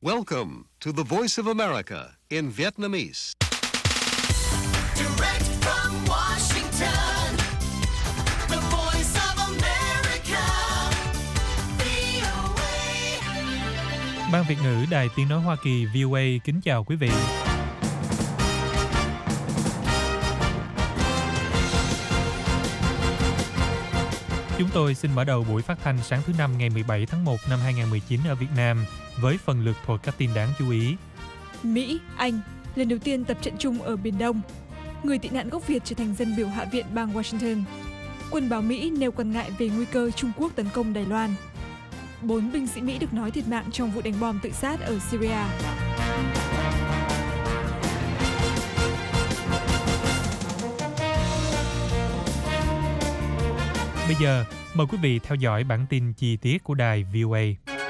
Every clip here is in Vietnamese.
Welcome to the Voice of America in Vietnamese. Direct from Washington, the Voice of America, VOA. Ban Việt ngữ Đài Tiếng nói Hoa Kỳ VOA kính chào quý vị. Chúng tôi xin mở đầu buổi phát thanh sáng thứ Năm ngày 17 tháng 1 năm 2019 ở Việt Nam với phần lược thuật các tin đáng chú ý. Mỹ, Anh lần đầu tiên tập trận chung ở Biển Đông. Người tị nạn gốc Việt trở thành dân biểu Hạ viện bang Washington. Quân báo Mỹ nêu quan ngại về nguy cơ Trung Quốc tấn công Đài Loan. 4 binh sĩ Mỹ được nói thiệt mạng trong vụ đánh bom tự sát ở Syria. Bây giờ, mời quý vị theo dõi bản tin chi tiết của đài VOA.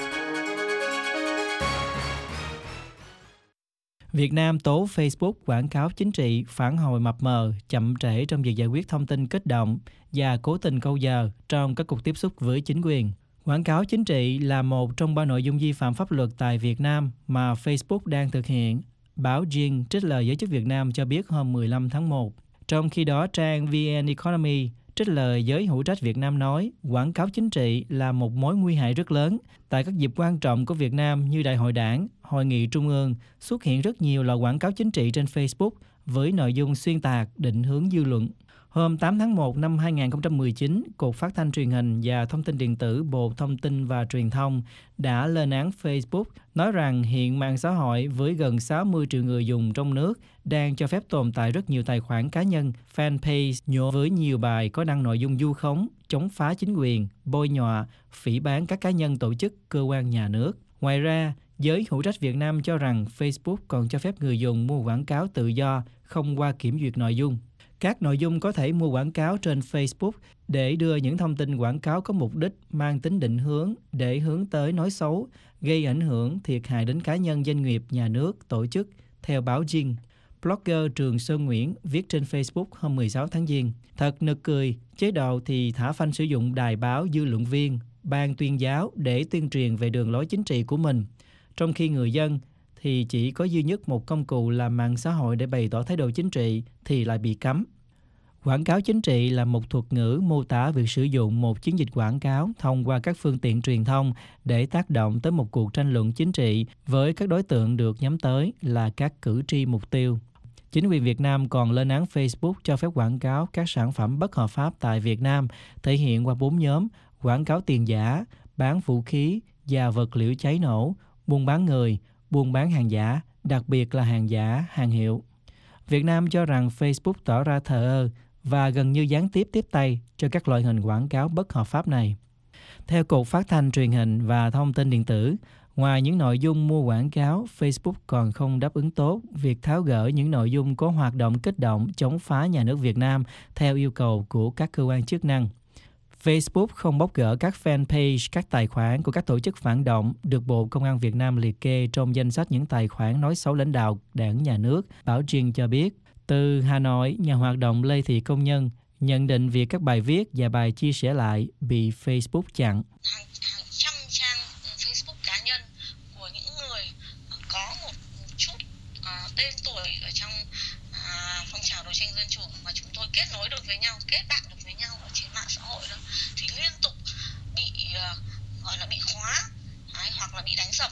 Việt Nam tố Facebook quảng cáo chính trị phản hồi mập mờ, chậm trễ trong việc giải quyết thông tin kích động và cố tình câu giờ trong các cuộc tiếp xúc với chính quyền. Quảng cáo chính trị là một trong 3 nội dung vi phạm pháp luật tại Việt Nam mà Facebook đang thực hiện. Báo Dinh trích lời giới chức Việt Nam cho biết hôm 15 tháng 1. Trong khi đó, trang VN Economy trích lời giới hữu trách Việt Nam nói quảng cáo chính trị là một mối nguy hại rất lớn. Tại các dịp quan trọng của Việt Nam như Đại hội Đảng, Hội nghị Trung ương, xuất hiện rất nhiều loại quảng cáo chính trị trên Facebook với nội dung xuyên tạc, định hướng dư luận. Hôm 8 tháng 1 năm 2019, Cục Phát thanh Truyền hình và Thông tin Điện tử Bộ Thông tin và Truyền thông đã lên án Facebook, nói rằng hiện mạng xã hội với gần 60 triệu người dùng trong nước đang cho phép tồn tại rất nhiều tài khoản cá nhân, fanpage nhộn với nhiều bài có đăng nội dung vu khống, chống phá chính quyền, bôi nhọ, phỉ báng các cá nhân, tổ chức, cơ quan nhà nước. Ngoài ra, giới hữu trách Việt Nam cho rằng Facebook còn cho phép người dùng mua quảng cáo tự do, không qua kiểm duyệt nội dung. Các nội dung có thể mua quảng cáo trên Facebook để đưa những thông tin quảng cáo có mục đích mang tính định hướng để hướng tới nói xấu, gây ảnh hưởng thiệt hại đến cá nhân, doanh nghiệp, nhà nước, tổ chức, theo báo Dinh. Blogger Trường Sơn Nguyễn viết trên Facebook hôm 16 tháng Giêng. Thật nực cười, chế độ thì thả phanh sử dụng đài báo, dư luận viên, ban tuyên giáo để tuyên truyền về đường lối chính trị của mình, trong khi người dân thì chỉ có duy nhất một công cụ là mạng xã hội để bày tỏ thái độ chính trị thì lại bị cấm. Quảng cáo chính trị là một thuật ngữ mô tả việc sử dụng một chiến dịch quảng cáo thông qua các phương tiện truyền thông để tác động tới một cuộc tranh luận chính trị với các đối tượng được nhắm tới là các cử tri mục tiêu. Chính quyền Việt Nam còn lên án Facebook cho phép quảng cáo các sản phẩm bất hợp pháp tại Việt Nam, thể hiện qua 4 nhóm: quảng cáo tiền giả, bán vũ khí và vật liệu cháy nổ, buôn bán người, buôn bán hàng giả, đặc biệt là hàng giả, hàng hiệu. Việt Nam cho rằng Facebook tỏ ra thờ ơ và gần như gián tiếp tiếp tay cho các loại hình quảng cáo bất hợp pháp này. Theo Cục Phát thanh Truyền hình và Thông tin Điện tử, ngoài những nội dung mua quảng cáo, Facebook còn không đáp ứng tốt việc tháo gỡ những nội dung có hoạt động kích động chống phá nhà nước Việt Nam theo yêu cầu của các cơ quan chức năng. Facebook không bóc gỡ các fanpage, các tài khoản của các tổ chức phản động được Bộ Công an Việt Nam liệt kê trong danh sách những tài khoản nói xấu lãnh đạo đảng, nhà nước. Báo Dinh cho biết, từ Hà Nội, nhà hoạt động Lê Thị Công Nhân nhận định việc các bài viết và bài chia sẻ lại bị Facebook chặn. Hàng trăm trang Facebook cá nhân của những người có một chút tên tuổi ở trong phong trào đấu tranh dân chủ mà chúng tôi kết nối được với nhau, kết bạn được với nhau ở trên mạng xã hội đó, thì liên tục bị gọi là bị khóa, hoặc là bị đánh sập.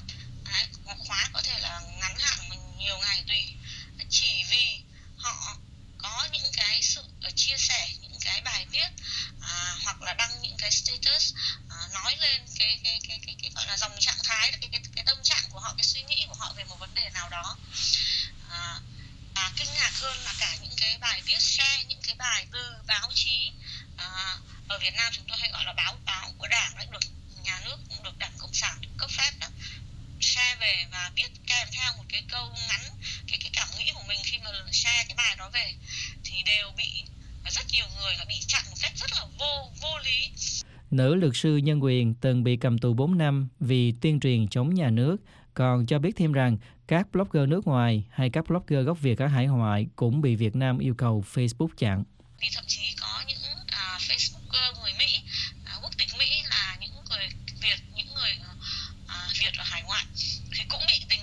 Khóa có thể là ngắn hạn mà nhiều ngày tùy, chỉ vì họ có những cái sự chia sẻ, những cái bài viết hoặc là đăng những cái status nói lên cái gọi là dòng trạng thái, cái tâm trạng của họ, cái suy nghĩ của họ về một vấn đề nào đó. Và kinh ngạc hơn là cả những cái bài viết share, những cái bài từ báo chí ở Việt Nam chúng tôi hay gọi là báo của Đảng đã được nhà nước, cũng được Đảng Cộng sản cấp phép đó, share về và viết kèm theo một cái câu ngắn, cái cảm nghĩ của mình khi mà share cái bài đó về, thì đều bị rất nhiều người là bị chặn một cách rất là vô lý. Nữ luật sư nhân quyền từng bị cầm tù 4 năm vì tuyên truyền chống nhà nước, còn cho biết thêm rằng các blogger nước ngoài hay các blogger gốc Việt ở hải ngoại cũng bị Việt Nam yêu cầu Facebook chặn. Thì thậm chí có những Facebooker người Mỹ, quốc tịch Mỹ là những người Việt, những người Việt ở hải ngoại thì cũng bị tình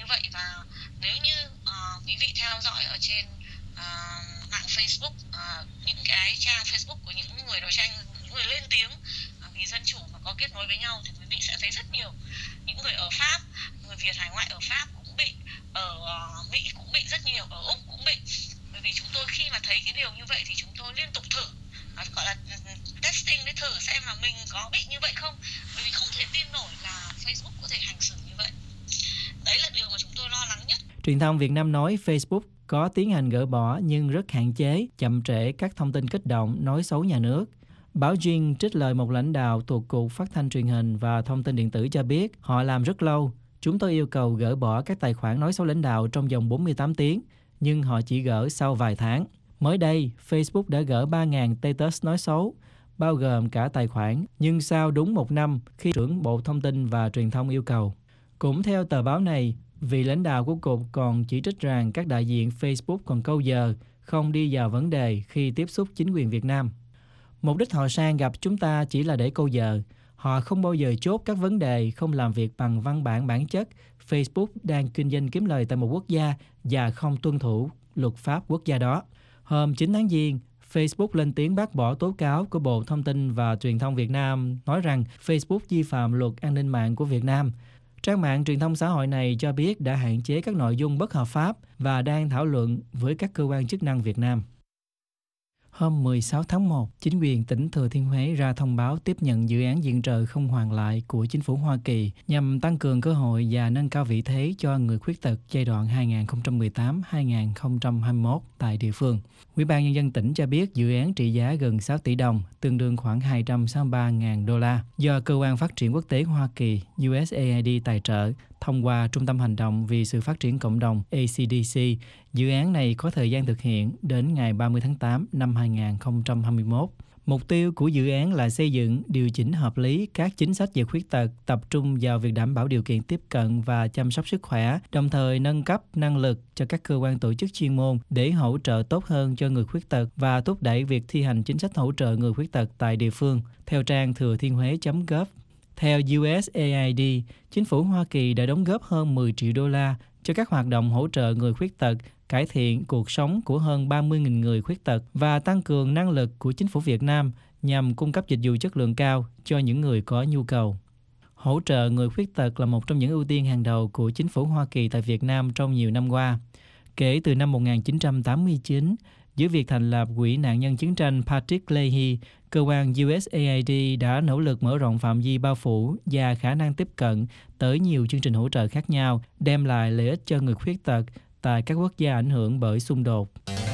vậy. Và nếu như quý vị theo dõi ở trên mạng Facebook, những cái trang Facebook của những người đấu tranh, những người lên tiếng vì dân chủ mà có kết nối với nhau, thì quý vị sẽ thấy rất nhiều những người ở Pháp, người Việt hải ngoại ở Pháp cũng bị, ở Mỹ cũng bị rất nhiều, ở Úc cũng bị. Bởi vì chúng tôi khi mà thấy cái điều như vậy thì chúng tôi liên tục thử, gọi là testing để thử xem là mình có bị như vậy không. Bởi vì không thể tin nổi là Facebook có thể hành xử như vậy. Đấy là điều mà chúng tôi lo lắng nhất. Truyền thông Việt Nam nói Facebook có tiến hành gỡ bỏ nhưng rất hạn chế, chậm trễ các thông tin kích động, nói xấu nhà nước. Báo Dinh trích lời một lãnh đạo thuộc Cục Phát thanh Truyền hình và Thông tin Điện tử cho biết họ làm rất lâu. Chúng tôi yêu cầu gỡ bỏ các tài khoản nói xấu lãnh đạo trong vòng 48 tiếng, nhưng họ chỉ gỡ sau vài tháng. Mới đây, Facebook đã gỡ 3.000 status nói xấu, bao gồm cả tài khoản, nhưng sau đúng 1 năm khi trưởng Bộ Thông tin và Truyền thông yêu cầu. Cũng theo tờ báo này, vị lãnh đạo của Cục còn chỉ trích rằng các đại diện Facebook còn câu giờ, không đi vào vấn đề khi tiếp xúc chính quyền Việt Nam. Mục đích họ sang gặp chúng ta chỉ là để câu giờ. Họ không bao giờ chốt các vấn đề, không làm việc bằng văn bản bản chất. Facebook đang kinh doanh kiếm lời tại một quốc gia và không tuân thủ luật pháp quốc gia đó. Hôm 9 tháng Giêng, Facebook lên tiếng bác bỏ tố cáo của Bộ Thông tin và Truyền thông Việt Nam nói rằng Facebook vi phạm luật an ninh mạng của Việt Nam. Trang mạng truyền thông xã hội này cho biết đã hạn chế các nội dung bất hợp pháp và đang thảo luận với các cơ quan chức năng Việt Nam. Hôm 16 tháng 1, chính quyền tỉnh Thừa Thiên Huế ra thông báo tiếp nhận dự án viện trợ không hoàn lại của chính phủ Hoa Kỳ nhằm tăng cường cơ hội và nâng cao vị thế cho người khuyết tật giai đoạn 2018-2021 tại địa phương. Ủy ban Nhân dân tỉnh cho biết dự án trị giá gần 6 tỷ đồng, tương đương khoảng 263.000 đô la, do Cơ quan Phát triển Quốc tế Hoa Kỳ USAID tài trợ thông qua Trung tâm Hành động vì sự phát triển cộng đồng ACDC. Dự án này có thời gian thực hiện đến ngày 30 tháng 8 năm 2021. Mục tiêu của dự án là xây dựng, điều chỉnh hợp lý các chính sách về khuyết tật, tập trung vào việc đảm bảo điều kiện tiếp cận và chăm sóc sức khỏe, đồng thời nâng cấp năng lực cho các cơ quan tổ chức chuyên môn để hỗ trợ tốt hơn cho người khuyết tật và thúc đẩy việc thi hành chính sách hỗ trợ người khuyết tật tại địa phương, theo trang thừa thiên huế.gov. Theo USAID, chính phủ Hoa Kỳ đã đóng góp hơn 10 triệu đô la cho các hoạt động hỗ trợ người khuyết tật, cải thiện cuộc sống của hơn 30.000 người khuyết tật và tăng cường năng lực của chính phủ Việt Nam nhằm cung cấp dịch vụ chất lượng cao cho những người có nhu cầu. Hỗ trợ người khuyết tật là một trong những ưu tiên hàng đầu của chính phủ Hoa Kỳ tại Việt Nam trong nhiều năm qua. Kể từ năm 1989, dưới việc thành lập Quỹ nạn nhân chiến tranh Patrick Leahy, cơ quan USAID đã nỗ lực mở rộng phạm vi bao phủ và khả năng tiếp cận tới nhiều chương trình hỗ trợ khác nhau, đem lại lợi ích cho người khuyết tật tại các quốc gia ảnh hưởng bởi xung đột.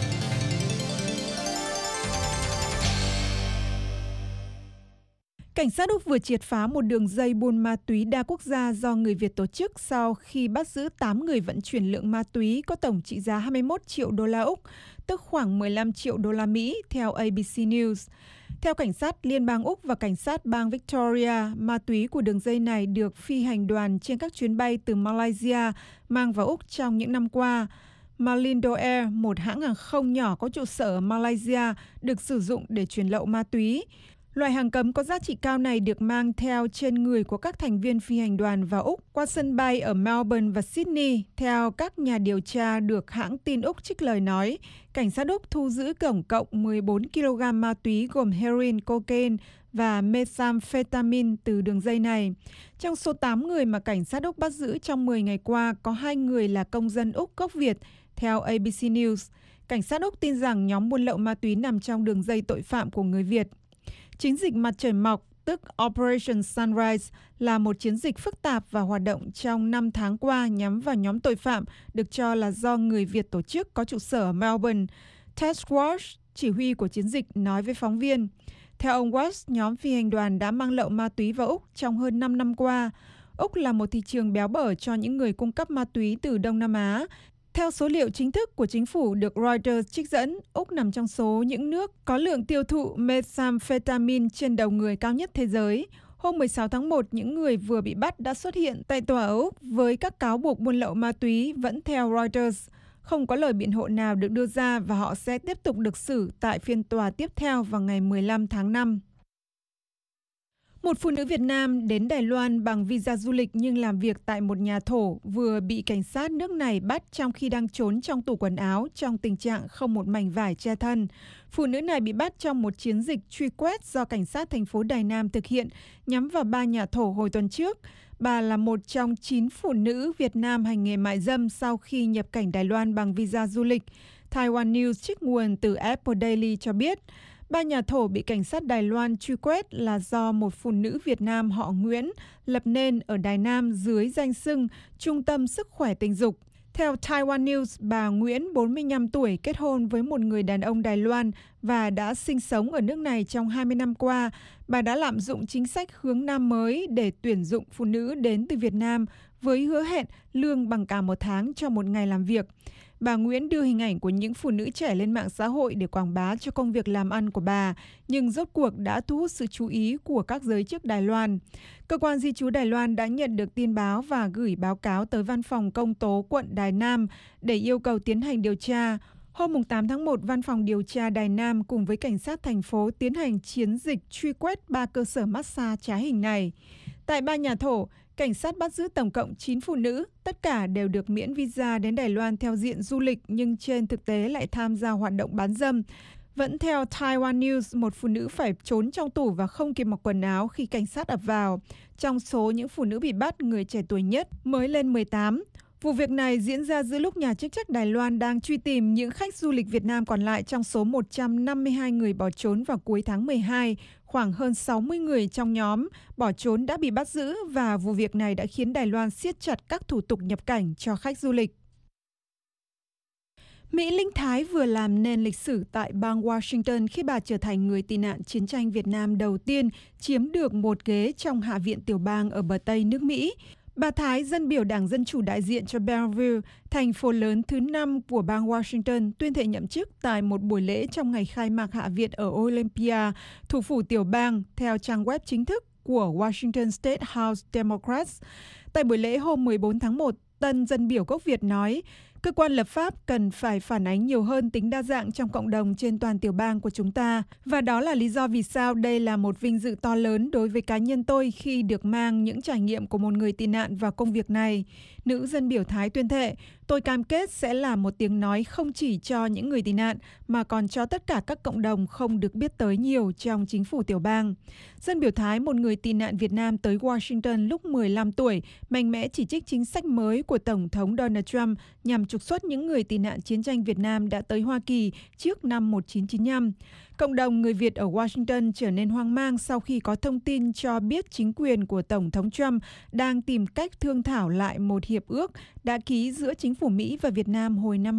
Cảnh sát Úc vừa triệt phá một đường dây buôn ma túy đa quốc gia do người Việt tổ chức sau khi bắt giữ 8 người vận chuyển lượng ma túy có tổng trị giá 21 triệu đô la Úc, tức khoảng 15 triệu đô la Mỹ, theo ABC News. Theo cảnh sát Liên bang Úc và cảnh sát bang Victoria, ma túy của đường dây này được phi hành đoàn trên các chuyến bay từ Malaysia mang vào Úc trong những năm qua. Malindo Air, một hãng hàng không nhỏ có trụ sở ở Malaysia, được sử dụng để chuyển lậu ma túy. Loại hàng cấm có giá trị cao này được mang theo trên người của các thành viên phi hành đoàn vào Úc qua sân bay ở Melbourne và Sydney. Theo các nhà điều tra được hãng tin Úc trích lời nói, cảnh sát Úc thu giữ tổng cộng 14 kg ma túy gồm heroin, cocaine và methamphetamine từ đường dây này. Trong số 8 người mà cảnh sát Úc bắt giữ trong 10 ngày qua, có 2 người là công dân Úc gốc Việt, theo ABC News. Cảnh sát Úc tin rằng nhóm buôn lậu ma túy nằm trong đường dây tội phạm của người Việt. Chiến dịch Mặt trời mọc, tức Operation Sunrise, là một chiến dịch phức tạp và hoạt động trong 5 tháng qua nhắm vào nhóm tội phạm được cho là do người Việt tổ chức có trụ sở ở Melbourne. Ted Walsh, chỉ huy của chiến dịch, nói với phóng viên. Theo ông Walsh, nhóm phi hành đoàn đã mang lậu ma túy vào Úc trong hơn 5 năm qua. Úc là một thị trường béo bở cho những người cung cấp ma túy từ Đông Nam Á. Theo số liệu chính thức của chính phủ được Reuters trích dẫn, Úc nằm trong số những nước có lượng tiêu thụ methamphetamine trên đầu người cao nhất thế giới. Hôm 16 tháng 1, những người vừa bị bắt đã xuất hiện tại tòa ở Úc với các cáo buộc buôn lậu ma túy, vẫn theo Reuters. Không có lời biện hộ nào được đưa ra và họ sẽ tiếp tục được xử tại phiên tòa tiếp theo vào ngày 15 tháng 5. Một phụ nữ Việt Nam đến Đài Loan bằng visa du lịch nhưng làm việc tại một nhà thổ vừa bị cảnh sát nước này bắt trong khi đang trốn trong tủ quần áo trong tình trạng không một mảnh vải che thân. Phụ nữ này bị bắt trong một chiến dịch truy quét do cảnh sát thành phố Đài Nam thực hiện nhắm vào 3 nhà thổ hồi tuần trước. Bà là một trong 9 phụ nữ Việt Nam hành nghề mại dâm sau khi nhập cảnh Đài Loan bằng visa du lịch. Taiwan News trích nguồn từ Apple Daily cho biết, 3 nhà thổ bị cảnh sát Đài Loan truy quét là do một phụ nữ Việt Nam họ Nguyễn lập nên ở Đài Nam dưới danh xưng Trung tâm Sức khỏe Tình dục. Theo Taiwan News, bà Nguyễn, 45 tuổi, kết hôn với một người đàn ông Đài Loan và đã sinh sống ở nước này trong 20 năm qua. Bà đã lạm dụng chính sách hướng Nam mới để tuyển dụng phụ nữ đến từ Việt Nam với hứa hẹn lương bằng cả 1 tháng cho một ngày làm việc. Bà Nguyễn đưa hình ảnh của những phụ nữ trẻ lên mạng xã hội để quảng bá cho công việc làm ăn của bà, nhưng rốt cuộc đã thu hút sự chú ý của các giới chức Đài Loan. Cơ quan di trú Đài Loan đã nhận được tin báo và gửi báo cáo tới Văn phòng Công tố quận Đài Nam để yêu cầu tiến hành điều tra. Hôm 8 tháng 1, Văn phòng điều tra Đài Nam cùng với cảnh sát thành phố tiến hành chiến dịch truy quét 3 cơ sở massage trá hình này. Tại 3 nhà thổ, cảnh sát bắt giữ tổng cộng 9 phụ nữ, tất cả đều được miễn visa đến Đài Loan theo diện du lịch nhưng trên thực tế lại tham gia hoạt động bán dâm. Vẫn theo Taiwan News, một phụ nữ phải trốn trong tủ và không kịp mặc quần áo khi cảnh sát ập vào. Trong số những phụ nữ bị bắt, người trẻ tuổi nhất mới lên 18. Vụ việc này diễn ra giữa lúc nhà chức trách Đài Loan đang truy tìm những khách du lịch Việt Nam còn lại trong số 152 người bỏ trốn vào cuối tháng 12. Khoảng hơn 60 người trong nhóm bỏ trốn đã bị bắt giữ và vụ việc này đã khiến Đài Loan siết chặt các thủ tục nhập cảnh cho khách du lịch. Mỹ Linh Thái vừa làm nên lịch sử tại bang Washington khi bà trở thành người tị nạn chiến tranh Việt Nam đầu tiên chiếm được một ghế trong Hạ viện tiểu bang ở bờ Tây nước Mỹ. Bà Thái, dân biểu Đảng Dân Chủ đại diện cho Bellevue, thành phố lớn thứ 5 của bang Washington, tuyên thệ nhậm chức tại một buổi lễ trong ngày khai mạc Hạ viện ở Olympia, thủ phủ tiểu bang, theo trang web chính thức của Washington State House Democrats. Tại buổi lễ hôm 14 tháng 1, tân dân biểu gốc Việt nói, cơ quan lập pháp cần phải phản ánh nhiều hơn tính đa dạng trong cộng đồng trên toàn tiểu bang của chúng ta. Và đó là lý do vì sao đây là một vinh dự to lớn đối với cá nhân tôi khi được mang những trải nghiệm của một người tị nạn vào công việc này. Nữ dân biểu Thái tuyên thệ, tôi cam kết sẽ là một tiếng nói không chỉ cho những người tị nạn mà còn cho tất cả các cộng đồng không được biết tới nhiều trong chính phủ tiểu bang. Dân biểu Thái, một người tị nạn Việt Nam tới Washington lúc 15 tuổi, mạnh mẽ chỉ trích chính sách mới của Tổng thống Donald Trump nhằm trục xuất những người tị nạn chiến tranh Việt Nam đã tới Hoa Kỳ trước năm 1995. Cộng đồng người Việt ở Washington trở nên hoang mang sau khi có thông tin cho biết chính quyền của Tổng thống Trump đang tìm cách thương thảo lại một hiệp ước đã ký giữa chính phủ Mỹ và Việt Nam hồi năm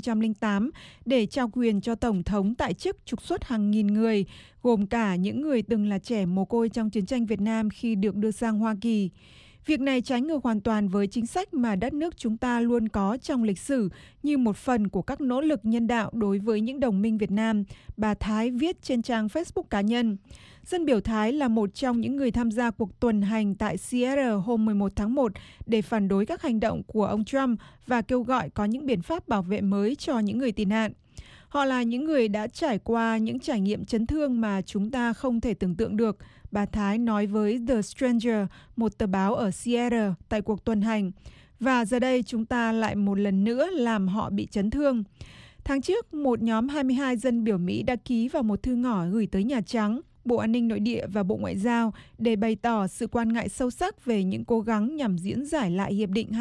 2008 để trao quyền cho Tổng thống tại chức trục xuất hàng nghìn người, gồm cả những người từng là trẻ mồ côi trong chiến tranh Việt Nam khi được đưa sang Hoa Kỳ. Việc này trái ngược hoàn toàn với chính sách mà đất nước chúng ta luôn có trong lịch sử như một phần của các nỗ lực nhân đạo đối với những đồng minh Việt Nam, bà Thái viết trên trang Facebook cá nhân. Dân biểu Thái là một trong những người tham gia cuộc tuần hành tại Seattle hôm 11 tháng 1 để phản đối các hành động của ông Trump và kêu gọi có những biện pháp bảo vệ mới cho những người tị nạn. Họ là những người đã trải qua những trải nghiệm chấn thương mà chúng ta không thể tưởng tượng được, bà Thái nói với The Stranger, một tờ báo ở Seattle tại cuộc tuần hành. Và giờ đây chúng ta lại một lần nữa làm họ bị chấn thương. Tháng trước, một nhóm 22 dân biểu Mỹ đã ký vào một thư ngỏ gửi tới Nhà Trắng, Bộ An ninh Nội địa và Bộ Ngoại giao để bày tỏ sự quan ngại sâu sắc về những cố gắng nhằm diễn giải lại Hiệp định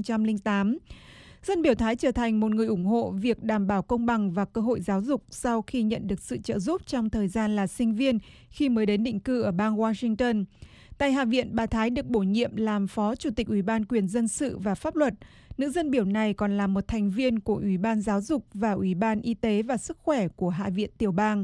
2008. Dân biểu Thái trở thành một người ủng hộ việc đảm bảo công bằng và cơ hội giáo dục sau khi nhận được sự trợ giúp trong thời gian là sinh viên khi mới đến định cư ở bang Washington. Tại Hạ viện, bà Thái được bổ nhiệm làm Phó Chủ tịch Ủy ban Quyền Dân sự và Pháp luật. Nữ dân biểu này còn là một thành viên của Ủy ban Giáo dục và Ủy ban Y tế và Sức khỏe của Hạ viện tiểu bang.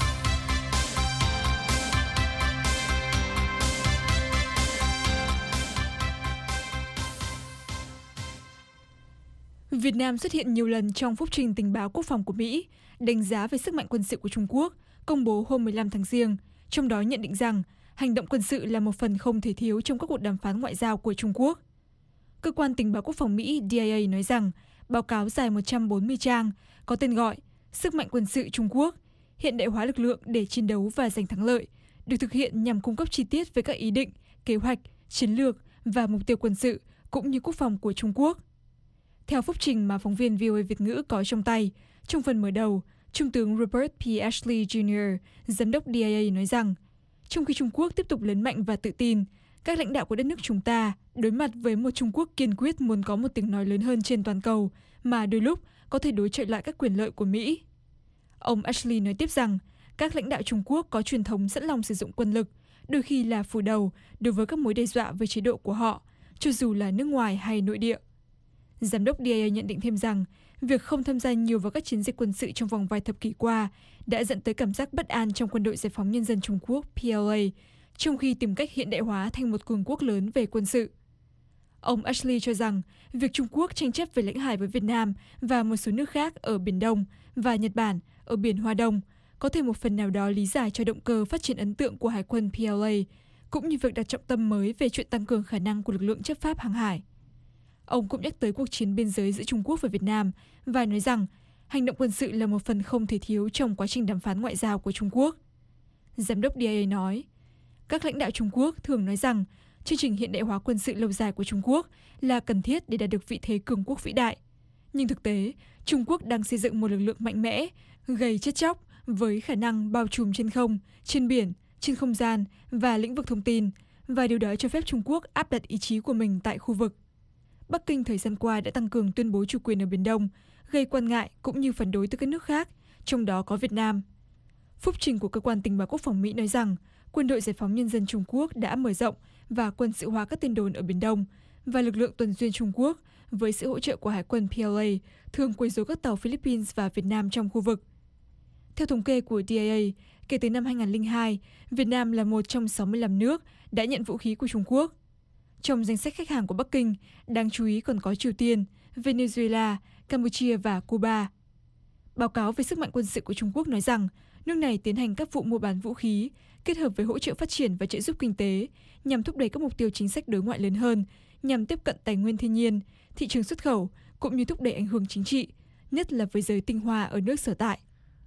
Việt Nam xuất hiện nhiều lần trong phúc trình tình báo quốc phòng của Mỹ, đánh giá về sức mạnh quân sự của Trung Quốc, công bố hôm 15 tháng Giêng, trong đó nhận định rằng hành động quân sự là một phần không thể thiếu trong các cuộc đàm phán ngoại giao của Trung Quốc. Cơ quan tình báo quốc phòng Mỹ DIA nói rằng báo cáo dài 140 trang có tên gọi Sức mạnh quân sự Trung Quốc, hiện đại hóa lực lượng để chiến đấu và giành thắng lợi, được thực hiện nhằm cung cấp chi tiết về các ý định, kế hoạch, chiến lược và mục tiêu quân sự cũng như quốc phòng của Trung Quốc. Theo phúc trình mà phóng viên VOA Việt ngữ có trong tay, trong phần mở đầu, Trung tướng Robert P. Ashley Jr., giám đốc DIA nói rằng, trong khi Trung Quốc tiếp tục lớn mạnh và tự tin, các lãnh đạo của đất nước chúng ta đối mặt với một Trung Quốc kiên quyết muốn có một tiếng nói lớn hơn trên toàn cầu, mà đôi lúc có thể đối chọi lại các quyền lợi của Mỹ. Ông Ashley nói tiếp rằng, các lãnh đạo Trung Quốc có truyền thống sẵn lòng sử dụng quân lực, đôi khi là phủ đầu đối với các mối đe dọa với chế độ của họ, cho dù là nước ngoài hay nội địa. Giám đốc DIA nhận định thêm rằng, việc không tham gia nhiều vào các chiến dịch quân sự trong vòng vài thập kỷ qua đã dẫn tới cảm giác bất an trong quân đội giải phóng nhân dân Trung Quốc PLA, trong khi tìm cách hiện đại hóa thành một cường quốc lớn về quân sự. Ông Ashley cho rằng, việc Trung Quốc tranh chấp về lãnh hải với Việt Nam và một số nước khác ở Biển Đông và Nhật Bản ở Biển Hoa Đông có thể một phần nào đó lý giải cho động cơ phát triển ấn tượng của Hải quân PLA, cũng như việc đặt trọng tâm mới về chuyện tăng cường khả năng của lực lượng chấp pháp hàng hải. Ông cũng nhắc tới cuộc chiến biên giới giữa Trung Quốc và Việt Nam và nói rằng hành động quân sự là một phần không thể thiếu trong quá trình đàm phán ngoại giao của Trung Quốc. Giám đốc DIA nói, các lãnh đạo Trung Quốc thường nói rằng chương trình hiện đại hóa quân sự lâu dài của Trung Quốc là cần thiết để đạt được vị thế cường quốc vĩ đại. Nhưng thực tế, Trung Quốc đang xây dựng một lực lượng mạnh mẽ, gây chết chóc với khả năng bao trùm trên không, trên biển, trên không gian và lĩnh vực thông tin, và điều đó cho phép Trung Quốc áp đặt ý chí của mình tại khu vực. Bắc Kinh thời gian qua đã tăng cường tuyên bố chủ quyền ở Biển Đông, gây quan ngại cũng như phản đối từ các nước khác, trong đó có Việt Nam. Phúc trình của Cơ quan Tình báo Quốc phòng Mỹ nói rằng, Quân đội Giải phóng Nhân dân Trung Quốc đã mở rộng và quân sự hóa các tên đồn ở Biển Đông, và lực lượng tuần duyên Trung Quốc, với sự hỗ trợ của Hải quân PLA, thường quấy rối các tàu Philippines và Việt Nam trong khu vực. Theo thống kê của DIA, kể từ năm 2002, Việt Nam là một trong 65 nước đã nhận vũ khí của Trung Quốc. Trong danh sách khách hàng của Bắc Kinh, đáng chú ý còn có Triều Tiên, Venezuela, Campuchia và Cuba. Báo cáo về sức mạnh quân sự của Trung Quốc nói rằng, nước này tiến hành các vụ mua bán vũ khí, kết hợp với hỗ trợ phát triển và trợ giúp kinh tế, nhằm thúc đẩy các mục tiêu chính sách đối ngoại lớn hơn, nhằm tiếp cận tài nguyên thiên nhiên, thị trường xuất khẩu, cũng như thúc đẩy ảnh hưởng chính trị, nhất là với giới tinh hoa ở nước sở tại.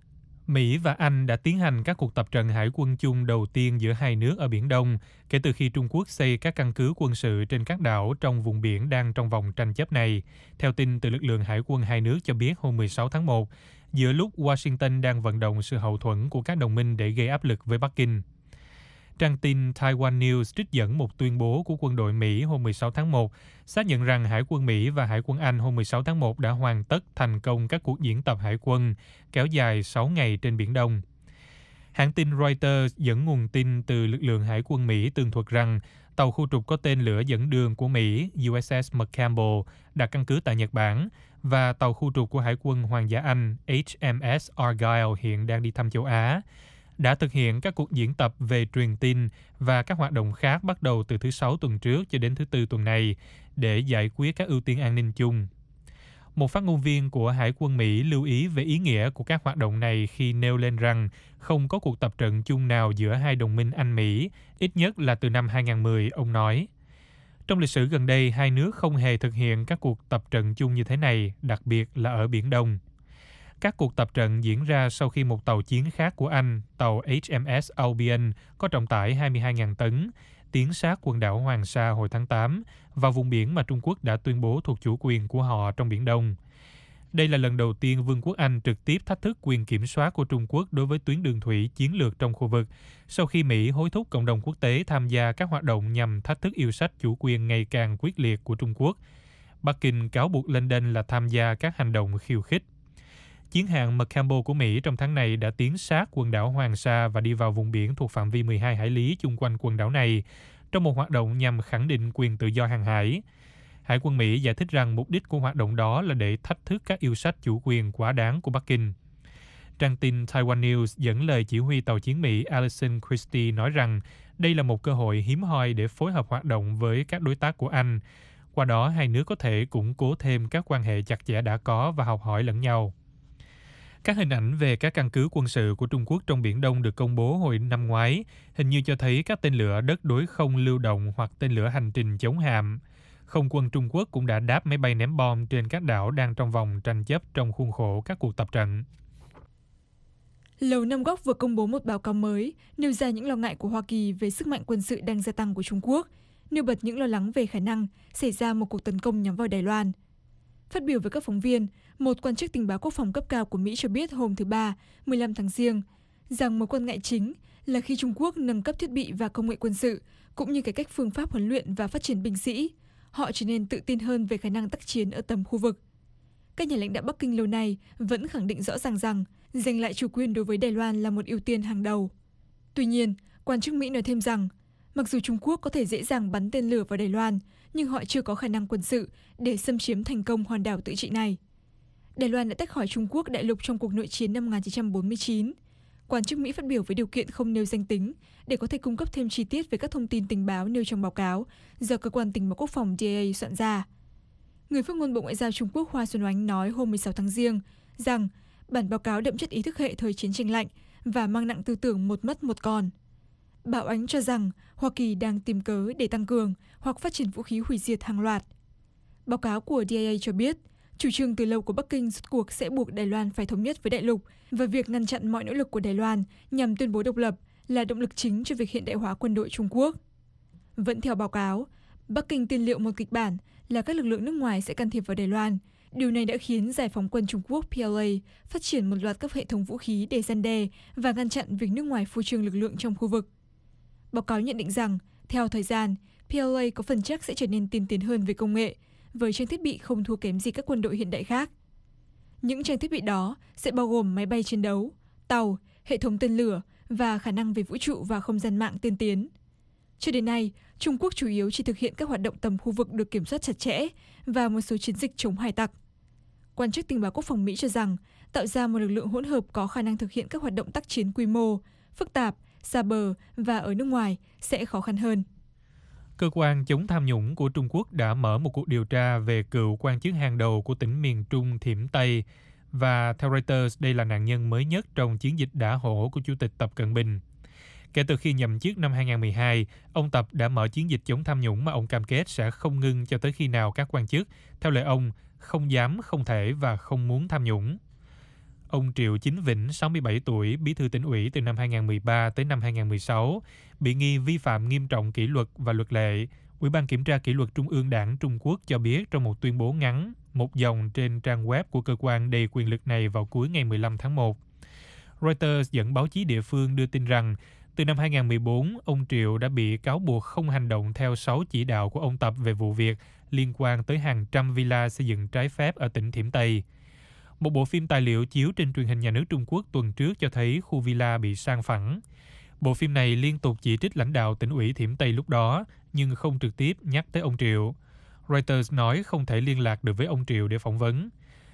Mỹ và Anh đã tiến hành các cuộc tập trận hải quân chung đầu tiên giữa hai nước ở Biển Đông kể từ khi Trung Quốc xây các căn cứ quân sự trên các đảo trong vùng biển đang trong vòng tranh chấp này, theo tin từ lực lượng hải quân hai nước cho biết hôm 16 tháng 1, giữa lúc Washington đang vận động sự hậu thuẫn của các đồng minh để gây áp lực với Bắc Kinh. Trang tin Taiwan News trích dẫn một tuyên bố của quân đội Mỹ hôm 16 tháng 1, xác nhận rằng Hải quân Mỹ và Hải quân Anh hôm 16 tháng 1 đã hoàn tất thành công các cuộc diễn tập hải quân kéo dài 6 ngày trên Biển Đông. Hãng tin Reuters dẫn nguồn tin từ lực lượng Hải quân Mỹ tường thuật rằng tàu khu trục có tên lửa dẫn đường của Mỹ USS McCampbell đặt căn cứ tại Nhật Bản và tàu khu trục của Hải quân Hoàng gia Anh HMS Argyle hiện đang đi thăm châu Á, đã thực hiện các cuộc diễn tập về truyền tin và các hoạt động khác bắt đầu từ thứ Sáu tuần trước cho đến thứ Tư tuần này để giải quyết các ưu tiên an ninh chung. Một phát ngôn viên của Hải quân Mỹ lưu ý về ý nghĩa của các hoạt động này khi nêu lên rằng không có cuộc tập trận chung nào giữa hai đồng minh Anh-Mỹ, ít nhất là từ năm 2010, ông nói. Trong lịch sử gần đây, hai nước không hề thực hiện các cuộc tập trận chung như thế này, đặc biệt là ở Biển Đông. Các cuộc tập trận diễn ra sau khi một tàu chiến khác của Anh, tàu HMS Albion, có trọng tải 22.000 tấn, tiến sát quần đảo Hoàng Sa hồi tháng 8 vào vùng biển mà Trung Quốc đã tuyên bố thuộc chủ quyền của họ trong Biển Đông. Đây là lần đầu tiên Vương quốc Anh trực tiếp thách thức quyền kiểm soát của Trung Quốc đối với tuyến đường thủy chiến lược trong khu vực, sau khi Mỹ hối thúc cộng đồng quốc tế tham gia các hoạt động nhằm thách thức yêu sách chủ quyền ngày càng quyết liệt của Trung Quốc. Bắc Kinh cáo buộc London là tham gia các hành động khiêu khích. Chiến hạm McCampbell của Mỹ trong tháng này đã tiến sát quần đảo Hoàng Sa và đi vào vùng biển thuộc phạm vi 12 hải lý chung quanh quần đảo này trong một hoạt động nhằm khẳng định quyền tự do hàng hải. Hải quân Mỹ giải thích rằng mục đích của hoạt động đó là để thách thức các yêu sách chủ quyền quá đáng của Bắc Kinh. Trang tin Taiwan News dẫn lời chỉ huy tàu chiến Mỹ Alison Christie nói rằng đây là một cơ hội hiếm hoi để phối hợp hoạt động với các đối tác của Anh. Qua đó, hai nước có thể củng cố thêm các quan hệ chặt chẽ đã có và học hỏi lẫn nhau. Các hình ảnh về các căn cứ quân sự của Trung Quốc trong Biển Đông được công bố hồi năm ngoái, hình như cho thấy các tên lửa đất đối không lưu động hoặc tên lửa hành trình chống hạm. Không quân Trung Quốc cũng đã đáp máy bay ném bom trên các đảo đang trong vòng tranh chấp trong khuôn khổ các cuộc tập trận. Lầu Năm Góc vừa công bố một báo cáo mới nêu ra những lo ngại của Hoa Kỳ về sức mạnh quân sự đang gia tăng của Trung Quốc, nêu bật những lo lắng về khả năng xảy ra một cuộc tấn công nhắm vào Đài Loan. Phát biểu với các phóng viên, một quan chức tình báo quốc phòng cấp cao của Mỹ cho biết hôm thứ Ba, 15 tháng Giêng, rằng mối quan ngại chính là khi Trung Quốc nâng cấp thiết bị và công nghệ quân sự, cũng như cải cách phương pháp huấn luyện và phát triển binh sĩ, họ trở nên tự tin hơn về khả năng tác chiến ở tầm khu vực. Các nhà lãnh đạo Bắc Kinh lâu nay vẫn khẳng định rõ ràng rằng giành lại chủ quyền đối với Đài Loan là một ưu tiên hàng đầu. Tuy nhiên, quan chức Mỹ nói thêm rằng, mặc dù Trung Quốc có thể dễ dàng bắn tên lửa vào Đài Loan, nhưng họ chưa có khả năng quân sự để xâm chiếm thành công hòn đảo tự trị này. Đài Loan đã tách khỏi Trung Quốc đại lục trong cuộc nội chiến năm 1949. Quan chức Mỹ phát biểu với điều kiện không nêu danh tính để có thể cung cấp thêm chi tiết về các thông tin tình báo nêu trong báo cáo do cơ quan tình báo quốc phòng DIA soạn ra. Người phát ngôn Bộ Ngoại giao Trung Quốc Hoa Xuân Oánh nói hôm 16 tháng Giêng rằng bản báo cáo đậm chất ý thức hệ thời chiến tranh lạnh và mang nặng tư tưởng một mất một còn. Bà Oánh cho rằng Hoa Kỳ đang tìm cớ để tăng cường hoặc phát triển vũ khí hủy diệt hàng loạt. Báo cáo của DIA cho biết, chủ trương từ lâu của Bắc Kinh rốt cuộc sẽ buộc Đài Loan phải thống nhất với đại lục, và việc ngăn chặn mọi nỗ lực của Đài Loan nhằm tuyên bố độc lập là động lực chính cho việc hiện đại hóa quân đội Trung Quốc. Vẫn theo báo cáo, Bắc Kinh tiên liệu một kịch bản là các lực lượng nước ngoài sẽ can thiệp vào Đài Loan. Điều này đã khiến Giải phóng quân Trung Quốc PLA phát triển một loạt các hệ thống vũ khí để răn đe và ngăn chặn việc nước ngoài phô trương lực lượng trong khu vực. Báo cáo nhận định rằng, theo thời gian, PLA có phần chắc sẽ trở nên tiên tiến hơn về công nghệ, với trang thiết bị không thua kém gì các quân đội hiện đại khác. Những trang thiết bị đó sẽ bao gồm máy bay chiến đấu, tàu, hệ thống tên lửa và khả năng về vũ trụ và không gian mạng tiên tiến. Cho đến nay, Trung Quốc chủ yếu chỉ thực hiện các hoạt động tầm khu vực được kiểm soát chặt chẽ và một số chiến dịch chống hải tặc. Quan chức tình báo quốc phòng Mỹ cho rằng tạo ra một lực lượng hỗn hợp có khả năng thực hiện các hoạt động tác chiến quy mô, phức tạp, xa bờ và ở nước ngoài sẽ khó khăn hơn. Cơ quan chống tham nhũng của Trung Quốc đã mở một cuộc điều tra về cựu quan chức hàng đầu của tỉnh miền Trung Thiểm Tây, và theo Reuters, đây là nạn nhân mới nhất trong chiến dịch đả hổ của Chủ tịch Tập Cận Bình. Kể từ khi nhậm chức năm 2012, ông Tập đã mở chiến dịch chống tham nhũng mà ông cam kết sẽ không ngưng cho tới khi nào các quan chức, theo lời ông, không dám, không thể và không muốn tham nhũng. Ông Triệu Chính Vĩnh, 67 tuổi, bí thư tỉnh ủy từ năm 2013 tới năm 2016, bị nghi vi phạm nghiêm trọng kỷ luật và luật lệ. Ủy ban Kiểm tra Kỷ luật Trung ương Đảng Trung Quốc cho biết trong một tuyên bố ngắn, một dòng trên trang web của cơ quan đầy quyền lực này vào cuối ngày 15 tháng 1. Reuters dẫn báo chí địa phương đưa tin rằng, từ năm 2014, ông Triệu đã bị cáo buộc không hành động theo 6 chỉ đạo của ông Tập về vụ việc liên quan tới hàng trăm villa xây dựng trái phép ở tỉnh Thiểm Tây. Một bộ phim tài liệu chiếu trên truyền hình nhà nước Trung Quốc tuần trước cho thấy khu villa bị san phẳng. Bộ phim này liên tục chỉ trích lãnh đạo tỉnh ủy Thiểm Tây lúc đó, nhưng không trực tiếp nhắc tới ông Triệu. Reuters nói không thể liên lạc được với ông Triệu để phỏng vấn.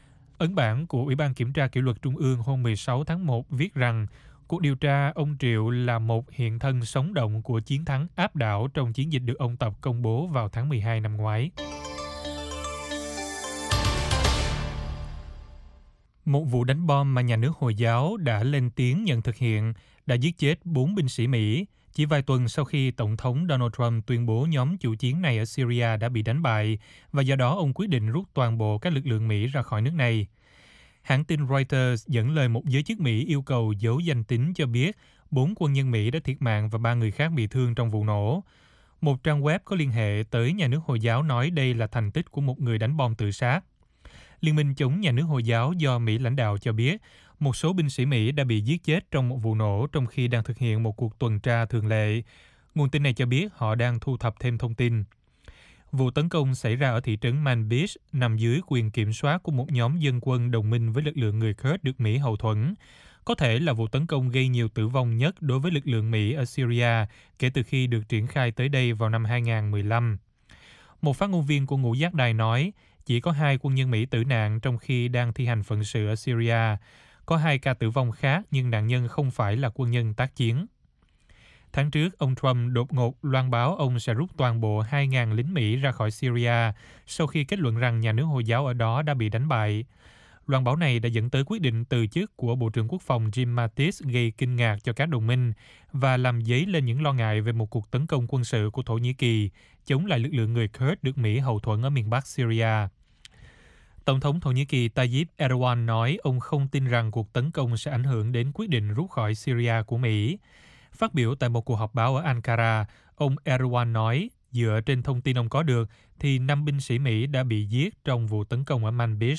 Ấn bản của Ủy ban Kiểm tra Kỷ luật Trung ương hôm 16 tháng 1 viết rằng cuộc điều tra ông Triệu là một hiện thân sống động của chiến thắng áp đảo trong chiến dịch được ông Tập công bố vào tháng 12 năm ngoái. Một vụ đánh bom mà nhà nước Hồi giáo đã lên tiếng nhận thực hiện đã giết chết 4 binh sĩ Mỹ, chỉ vài tuần sau khi Tổng thống Donald Trump tuyên bố nhóm chủ chiến này ở Syria đã bị đánh bại, và do đó ông quyết định rút toàn bộ các lực lượng Mỹ ra khỏi nước này. Hãng tin Reuters dẫn lời một giới chức Mỹ yêu cầu giấu danh tính cho biết 4 quân nhân Mỹ đã thiệt mạng và 3 người khác bị thương trong vụ nổ. Một trang web có liên hệ tới nhà nước Hồi giáo nói đây là thành tích của một người đánh bom tự sát. Liên minh chống nhà nước Hồi giáo do Mỹ lãnh đạo cho biết một số binh sĩ Mỹ đã bị giết chết trong một vụ nổ trong khi đang thực hiện một cuộc tuần tra thường lệ. Nguồn tin này cho biết họ đang thu thập thêm thông tin. Vụ tấn công xảy ra ở thị trấn Manbij, nằm dưới quyền kiểm soát của một nhóm dân quân đồng minh với lực lượng người Kurd được Mỹ hậu thuẫn. Có thể là vụ tấn công gây nhiều tử vong nhất đối với lực lượng Mỹ ở Syria kể từ khi được triển khai tới đây vào năm 2015. Một phát ngôn viên của Ngũ Giác Đài nói chỉ có 2 quân nhân Mỹ tử nạn trong khi đang thi hành phận sự ở Syria. Có 2 ca tử vong khác nhưng nạn nhân không phải là quân nhân tác chiến. Tháng trước, ông Trump đột ngột loan báo ông sẽ rút toàn bộ 2.000 lính Mỹ ra khỏi Syria sau khi kết luận rằng nhà nước Hồi giáo ở đó đã bị đánh bại. Loan báo này đã dẫn tới quyết định từ chức của Bộ trưởng Quốc phòng Jim Mattis gây kinh ngạc cho các đồng minh và làm dấy lên những lo ngại về một cuộc tấn công quân sự của Thổ Nhĩ Kỳ chống lại lực lượng người Kurd được Mỹ hậu thuẫn ở miền Bắc Syria. Tổng thống Thổ Nhĩ Kỳ Tayyip Erdogan nói ông không tin rằng cuộc tấn công sẽ ảnh hưởng đến quyết định rút khỏi Syria của Mỹ. Phát biểu tại một cuộc họp báo ở Ankara, ông Erdogan nói dựa trên thông tin ông có được thì 5 binh sĩ Mỹ đã bị giết trong vụ tấn công ở Manbij.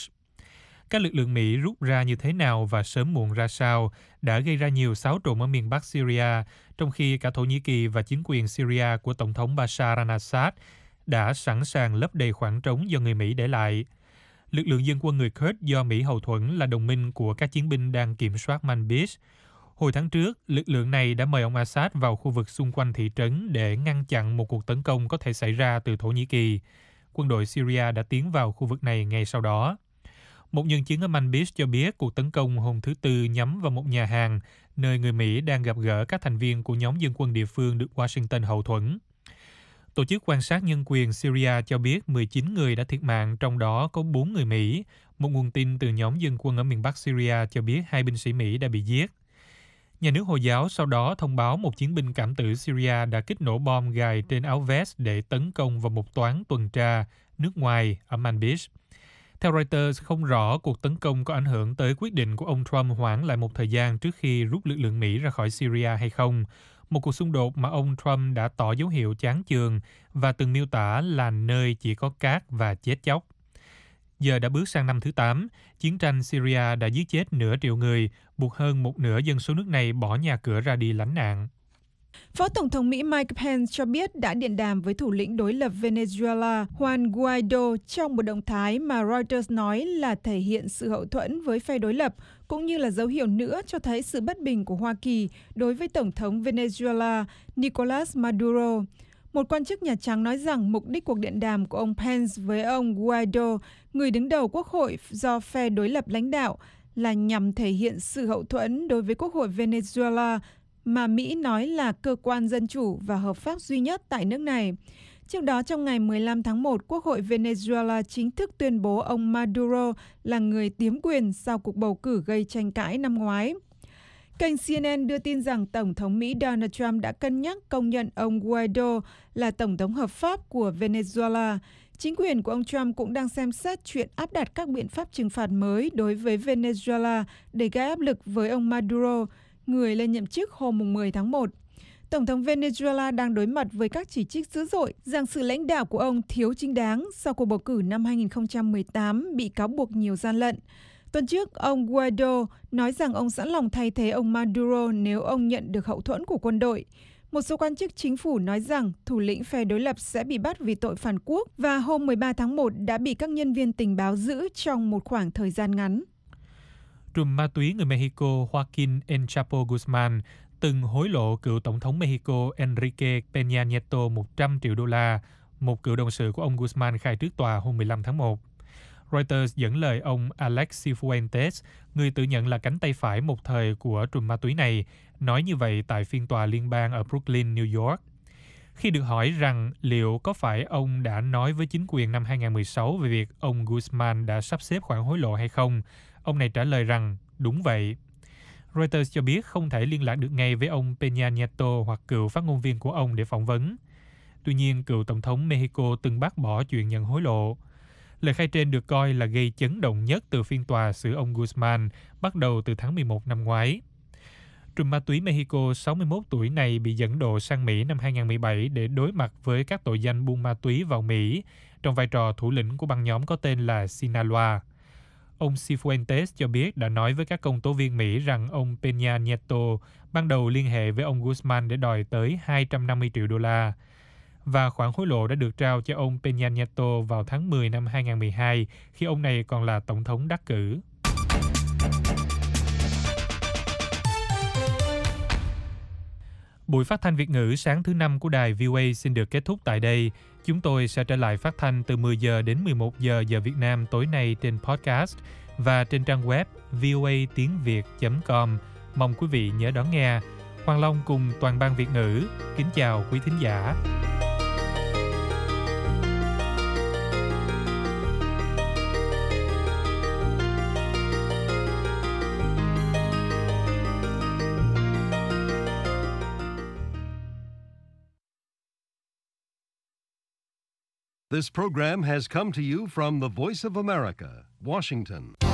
Các lực lượng Mỹ rút ra như thế nào và sớm muộn ra sao đã gây ra nhiều xáo trộn ở miền Bắc Syria, trong khi cả Thổ Nhĩ Kỳ và chính quyền Syria của Tổng thống Bashar al-Assad đã sẵn sàng lấp đầy khoảng trống do người Mỹ để lại. Lực lượng dân quân người Kurd do Mỹ hậu thuẫn là đồng minh của các chiến binh đang kiểm soát Manbij. Hồi tháng trước, lực lượng này đã mời ông Assad vào khu vực xung quanh thị trấn để ngăn chặn một cuộc tấn công có thể xảy ra từ Thổ Nhĩ Kỳ. Quân đội Syria đã tiến vào khu vực này ngay sau đó. Một nhân chứng ở Manbij cho biết cuộc tấn công hôm thứ Tư nhắm vào một nhà hàng, nơi người Mỹ đang gặp gỡ các thành viên của nhóm dân quân địa phương được Washington hậu thuẫn. Tổ chức quan sát nhân quyền Syria cho biết 19 người đã thiệt mạng, trong đó có 4 người Mỹ. Một nguồn tin từ nhóm dân quân ở miền Bắc Syria cho biết 2 binh sĩ Mỹ đã bị giết. Nhà nước Hồi giáo sau đó thông báo một chiến binh cảm tử Syria đã kích nổ bom gài trên áo vest để tấn công vào một toán tuần tra nước ngoài ở Manbij. Theo Reuters, không rõ cuộc tấn công có ảnh hưởng tới quyết định của ông Trump hoãn lại một thời gian trước khi rút lực lượng Mỹ ra khỏi Syria hay không. Một cuộc xung đột mà ông Trump đã tỏ dấu hiệu chán chường và từng miêu tả là nơi chỉ có cát và chết chóc. Giờ đã bước sang năm thứ 8, chiến tranh Syria đã giết chết nửa triệu người, buộc hơn một nửa dân số nước này bỏ nhà cửa ra đi lánh nạn. Phó Tổng thống Mỹ Mike Pence cho biết đã điện đàm với thủ lĩnh đối lập Venezuela Juan Guaido trong một động thái mà Reuters nói là thể hiện sự hậu thuẫn với phe đối lập, cũng như là dấu hiệu nữa cho thấy sự bất bình của Hoa Kỳ đối với Tổng thống Venezuela Nicolas Maduro. Một quan chức Nhà Trắng nói rằng mục đích cuộc điện đàm của ông Pence với ông Guaido, người đứng đầu quốc hội do phe đối lập lãnh đạo, là nhằm thể hiện sự hậu thuẫn đối với Quốc hội Venezuela, mà Mỹ nói là cơ quan dân chủ và hợp pháp duy nhất tại nước này. Trước đó, trong ngày 15 tháng 1, Quốc hội Venezuela chính thức tuyên bố ông Maduro là người tiếm quyền sau cuộc bầu cử gây tranh cãi năm ngoái. Kênh CNN đưa tin rằng Tổng thống Mỹ Donald Trump đã cân nhắc công nhận ông Guaido là Tổng thống hợp pháp của Venezuela. Chính quyền của ông Trump cũng đang xem xét chuyện áp đặt các biện pháp trừng phạt mới đối với Venezuela để gây áp lực với ông Maduro, người lên nhậm chức hôm 10 tháng 1. Tổng thống Venezuela đang đối mặt với các chỉ trích dữ dội rằng sự lãnh đạo của ông thiếu chính đáng sau cuộc bầu cử năm 2018 bị cáo buộc nhiều gian lận. Tuần trước, ông Guaido nói rằng ông sẵn lòng thay thế ông Maduro nếu ông nhận được hậu thuẫn của quân đội. Một số quan chức chính phủ nói rằng thủ lĩnh phe đối lập sẽ bị bắt vì tội phản quốc và hôm 13 tháng 1 đã bị các nhân viên tình báo giữ trong một khoảng thời gian ngắn. Trùm ma túy người Mexico Joaquin El Chapo Guzman từng hối lộ cựu Tổng thống Mexico Enrique Peña Nieto 100 triệu đô la, một cựu đồng sự của ông Guzman khai trước tòa hôm 15 tháng 1. Reuters dẫn lời ông Alex Cifuentes, người tự nhận là cánh tay phải một thời của trùm ma túy này, nói như vậy tại phiên tòa liên bang ở Brooklyn, New York. Khi được hỏi rằng liệu có phải ông đã nói với chính quyền năm 2016 về việc ông Guzman đã sắp xếp khoản hối lộ hay không, ông này trả lời rằng đúng vậy. Reuters cho biết không thể liên lạc được ngay với ông Peña Nieto hoặc cựu phát ngôn viên của ông để phỏng vấn. Tuy nhiên, cựu Tổng thống Mexico từng bác bỏ chuyện nhận hối lộ. Lời khai trên được coi là gây chấn động nhất từ phiên tòa xử ông Guzman bắt đầu từ tháng 11 năm ngoái. Trùm ma túy Mexico 61 tuổi này bị dẫn độ sang Mỹ năm 2017 để đối mặt với các tội danh buôn ma túy vào Mỹ trong vai trò thủ lĩnh của băng nhóm có tên là Sinaloa. Ông Cifuentes cho biết đã nói với các công tố viên Mỹ rằng ông Peña Nieto ban đầu liên hệ với ông Guzman để đòi tới 250 triệu đô la. Và khoản hối lộ đã được trao cho ông Peña Nieto vào tháng 10 năm 2012 khi ông này còn là tổng thống đắc cử. Buổi phát thanh Việt ngữ sáng thứ Năm của đài VOA xin được kết thúc tại đây. Chúng tôi sẽ trở lại phát thanh từ 10 giờ đến 11 giờ giờ Việt Nam tối nay trên podcast và trên trang web voatiengviet.com. Mong quý vị nhớ đón nghe. Hoàng Long cùng toàn ban Việt ngữ kính chào quý thính giả. This program has come to you from the Voice of America, Washington.